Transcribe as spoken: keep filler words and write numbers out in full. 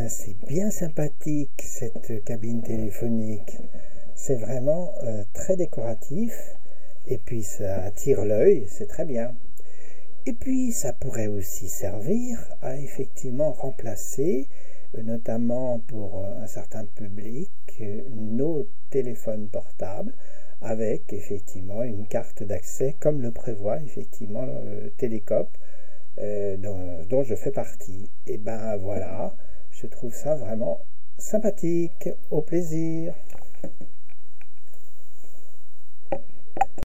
bien, c'est bien sympathique cette cabine téléphonique. C'est vraiment euh, très décoratif et puis ça attire l'œil, c'est très bien. Et puis ça pourrait aussi servir à effectivement remplacer, euh, notamment pour un certain public, euh, nos téléphones portables avec effectivement une carte d'accès comme le prévoit effectivement le Télécope. Euh, dont, dont je fais partie. Et ben voilà, je trouve ça vraiment sympathique. Au plaisir.